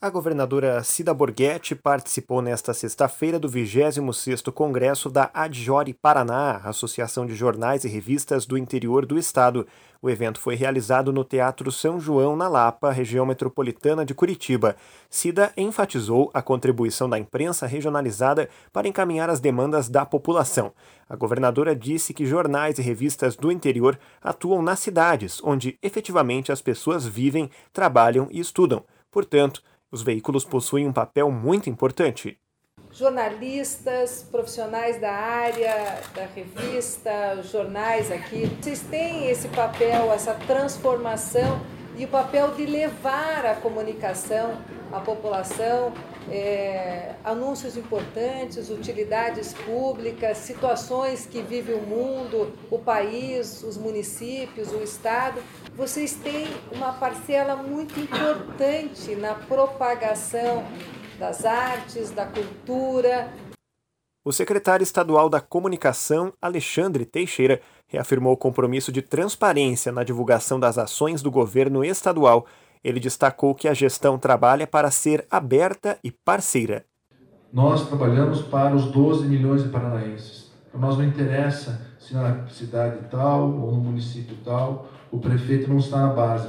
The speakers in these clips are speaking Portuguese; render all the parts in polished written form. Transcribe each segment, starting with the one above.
A governadora Cida Borghetti participou nesta sexta-feira do 26º Congresso da Adjori Paraná, Associação de Jornais e Revistas do Interior do Estado. O evento foi realizado no Teatro São João, na Lapa, região metropolitana de Curitiba. Cida enfatizou a contribuição da imprensa regionalizada para encaminhar as demandas da população. A governadora disse que jornais e revistas do interior atuam nas cidades, onde efetivamente as pessoas vivem, trabalham e estudam. Portanto, os veículos possuem um papel muito importante. Jornalistas, profissionais da área, da revista, jornais aqui, vocês têm esse papel, essa transformação e o papel de levar a comunicação à população, anúncios importantes, utilidades públicas, situações que vive o mundo, o país, os municípios, o estado. Vocês têm uma parcela muito importante na propagação das artes, da cultura. O secretário estadual da Comunicação, Alexandre Teixeira, reafirmou o compromisso de transparência na divulgação das ações do governo estadual. Ele destacou que a gestão trabalha para ser aberta e parceira. Nós trabalhamos para os 12 milhões de paranaenses. Para nós não interessa se na cidade tal ou no município tal, o prefeito não está na base,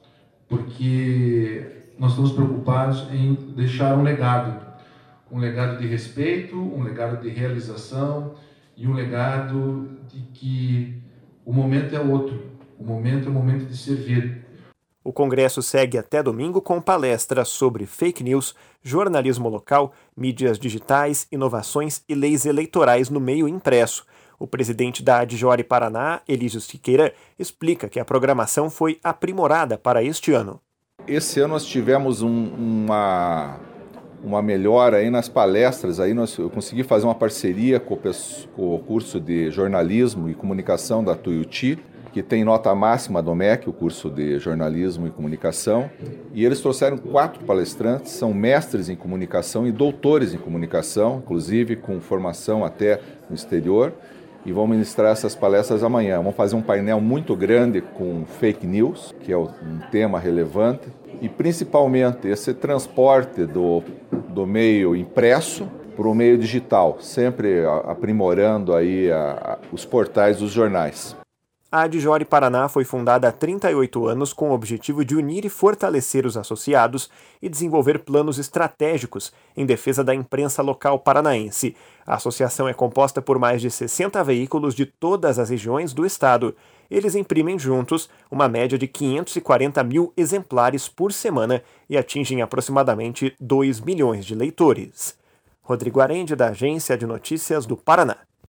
porque nós estamos preocupados em deixar um legado de respeito, um legado de realização e um legado de que o momento é outro, o momento é o momento de servir. O Congresso segue até domingo com palestras sobre fake news, jornalismo local, mídias digitais, inovações e leis eleitorais no meio impresso. O presidente da Adjori Paraná, Elísio Siqueira, explica que a programação foi aprimorada para este ano. Esse ano nós tivemos uma melhora aí nas palestras. Aí eu consegui fazer uma parceria com o curso de jornalismo e comunicação da Tuiuti, que tem nota máxima do MEC, o curso de jornalismo e comunicação, e eles trouxeram 4 palestrantes, são mestres em comunicação e doutores em comunicação, inclusive com formação até no exterior, e vão ministrar essas palestras amanhã. Vamos fazer um painel muito grande com fake news, que é um tema relevante, e principalmente esse transporte do meio impresso para o meio digital, sempre aprimorando aí os portais dos jornais. A Adjori Paraná foi fundada há 38 anos com o objetivo de unir e fortalecer os associados e desenvolver planos estratégicos em defesa da imprensa local paranaense. A associação é composta por mais de 60 veículos de todas as regiões do estado. Eles imprimem juntos uma média de 540 mil exemplares por semana e atingem aproximadamente 2 milhões de leitores. Rodrigo Arende, da Agência de Notícias do Paraná.